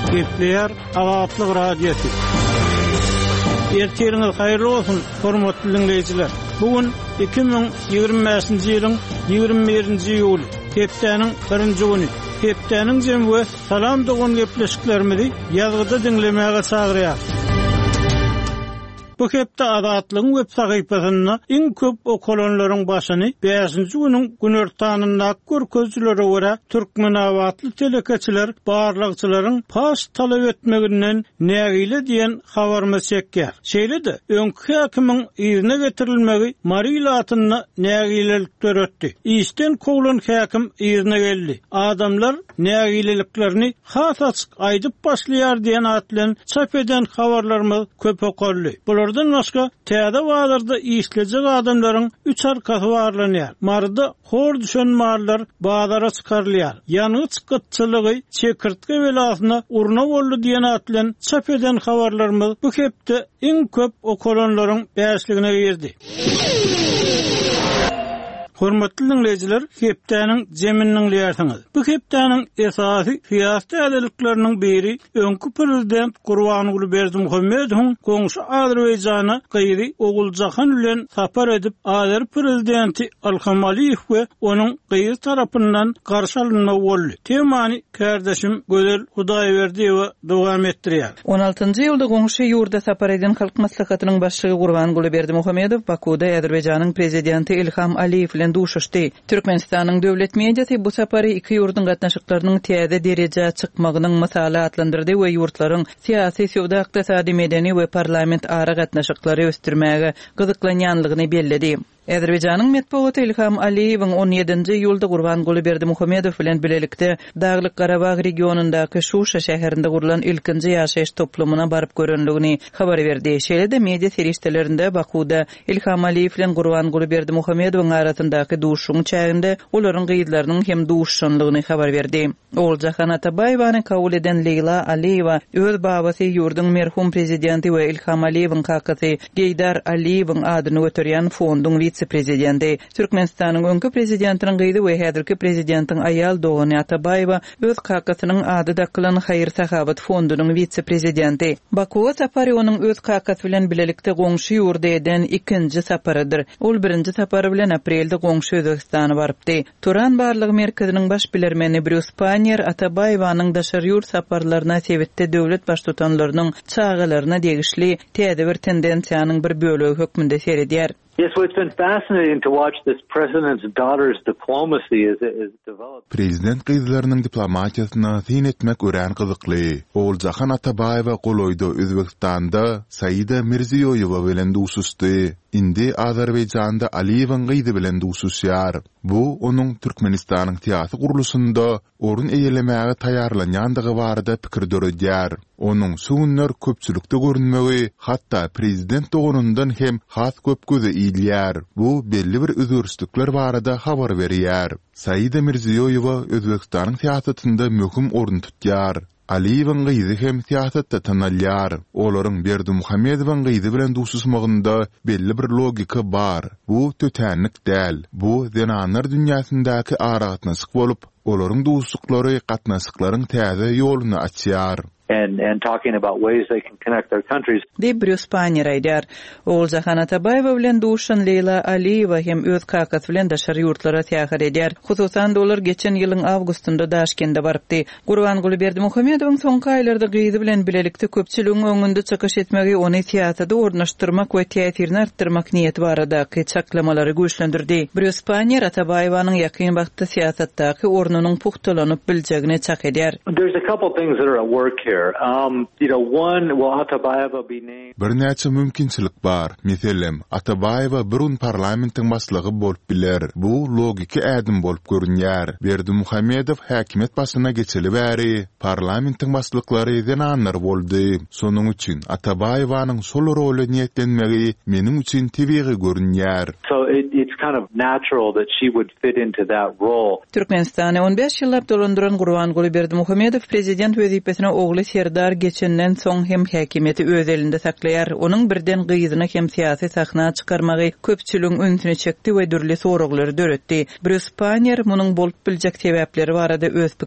Gepler Azatlyk radiosu. Ertiriniz hayırlı olsun, hormatly dinleyijiler. Bugün 2025-nji ýylyň 21-nji ýuly, hepdeniň 1-nji güni. Hepdeniň jemgy salam dogan gepleşiklerimizi ýazgyda dinlemäge çagyrýar. Bu hepde Azatlygyň web sahypasynda iň köp okulanlaryň başyny 5-nji güniň günertanynda görkezlere görä türkmenawatly telekeçiler barlygçylaryň pas talap etmeginden nägile diýen habarmy çekýär. Şeýle-de öňkü häkimiň ýerine getirilmegi marilatyny nägilelik töretdi. Işden kogulan häkim ýerine geldi. Adamlar nägileliklerini has açyk aýdyp başlaýar diýen atlan çap eden habarlarmy köp okurly. Buradan başga täze wagtlarda işlejek adamlaryň 3 arkasy barlanýar. Marda hor düşen mallar bazara çykarylýar. Ýanygy çykatçylygy çekirtge welasyna urna boldy diýen atlan çap eden habarlarmy bu hepde iň köp okulanlaryň bäşligine girdi. Hormatly dinleyijiler, hepdeniň jeminiň ýersiňiz. Bu hepdeniň esasy syýasy ädelikleriniň biri öňkü prezident Gurbanguly Berdimuhammedowyň goňşy Azerbaýjana gyýry Oguljahan bilen sapar edip Azer prezidenti Ilham Aliýew we onuň gyýry tarapyndan garşy alynmagy boldy. Temany kardeşim Gözel Hudaýberdiýew dowam etdirýär. 16-njy ýylda goňşy ýurda sapar eden halk maslahatynyň başlygy Gurbanguly Berdimuhammedow Bakuda Azerbaýjanyň prezidenti Ilham Aliýew duşuşdy. Türkmenistanyň döwlet mediasy bu sapary iki ýurdun gatnaşyklarynyň täze derejä çykmagynyň mysaly atlandyrdy we ýurtlaryň syýasy, sowda, ykdysady, medeni we parlament ara gatnaşyklary östürmäge gyzyklanýanlygyny belledi. Azerbaýjanyň medeniýeti Ilham Aliýewiň 17-nji ýylda Gurbanguly Berdimuhammedow bilen bilelikde Daglyk Garabag regionundaky Şuşa şäherinde gurulan ilkinji ýaşaýyş toplumuna baryp görenligini habar berdi. Şeýle-de media serişdelerinde Bakuda Ilham Aliýew bilen Gurbanguly Berdimuhammedowyň arasyndaky duşuň çäginde olaryň gyýdlarynyň hem duşşanlygyny habar berdi. Oljahan Atabaýewyň kabul eden Leyla Aliýewa öz babasy ýurdun merhum prezidenti we Ilham Aliýewiň kakasy Geýdar Aliýewiň adyny göterýän fonduň prezidenti. Türkmenistanyň öňkü prezidentiniň gyýdy we häzirki prezidentiň aýal Dogany Atabaýewa öz kakasynyň ady dakylan Haýyr Sahabat fondunyň vitse-prezidenti. Bakuga sapary onuň öz kakasy bilen bilelikde goňşy ýurda eden ikinji saparydyr. Ol birinji sapary bilen aprelde goňşy Özbekistana barypdy. Turan barlyg merkeziniň baş bilermeni Bruce Panier Atabaýewanyň daşary ýurt saparlaryna sebitde döwlet baştutanlarynyň çağalaryna degişli täze bir tendensiýanyň bir bölegi hökmünde seredýär. Yes, well, it's been fascinating to watch this president's daughter's diplomacy as developed. Prezident gyzlarynyň diplomatiýasyna syn etmek ören gyzykly. Oljahan Atabaýewa goloýda Özbekistanda Saida Mirziýoýewa bilen duşuşdy. Indi Azerbaýjanda Aliýewiň gyýdy bilen duşuşýar. Bu onuň Türkmenistanyň syýasy gurulusynda orun eýelemäge taýarlanýandygy barada pikir döredýär. Onuň suwunlar köpçülikde görünmegi, hatda prezident dogunundan hem has köp göze iýilýär. Bu belli bir özgörüşlikler barada habar berýär. Saida Mirziýoýewa Özbekistanyň syýasatynda möhüm orun tutýar. Aliýewiň gyýdy hem syýasatda tanalýar. Olaryň Berdimuhammedowyň gyýdy bilen duşuşmagynda belli bir logika bar. Bu tötänlik däl. Bu denanlar dünýäsindaky aragatnaşyk bolup, olaryň duşuşyklary gatnaşyklaryň täze ýoluny açýar. And talking about ways they can connect their countries. Bruce Panier aýdýar. Oljahan Atabaýewa bilen duşan Leyla Aliýewa hem öz kakasy bilen daşary ýurtlara täýär edýär. Hususan dolar geçen ýylyň awgustynda Daşkende barypdy. Gurbanguly Berdimuhammedowyň soňky aýlarda gyýdy bilen bilelikde köpçüligiň öňünde çykyş etmegi ony syýasatda ornaşdyrmak we täsirini artdyrmak niýeti barada çaklamalary güýçlendirdi. Bruce Panier Atabaýewanyň ýakyn wagtda syýasatdaky ornunyň puhtalanyp biljegine çak edýär. There's a couple things that are at work here. One, will Atabaýewa be named? Bir näçe mümkinçilik bar. Meselem, Atabaýewa burun parlamentiň başlygy bolup biler. Bu logika ädim bolup görünýär. Berdimuhammedow häkimet başyna geçeli bäri parlamentiň başlyklary denanlar boldy. Sonuň üçin Atabaýewanyň sol role niýetlenmegi meniň üçin tebiği görünýär. So it's kind of natural that she would fit into that role. Türkmenistany 15 ýyllap dolandyran Gurbanguly Berdimuhammedow prezident wezipesine ogly Serdar geçenden soň hem häkimeti öz elinde saklaýar. Onuň birden gyýdyna hem syýasy sahna çykarmagy köpçüligiň öňüne çekdi we dürli soraglary döretdi. Bruce Panier munyň bolup biljek sebäpleri barada öz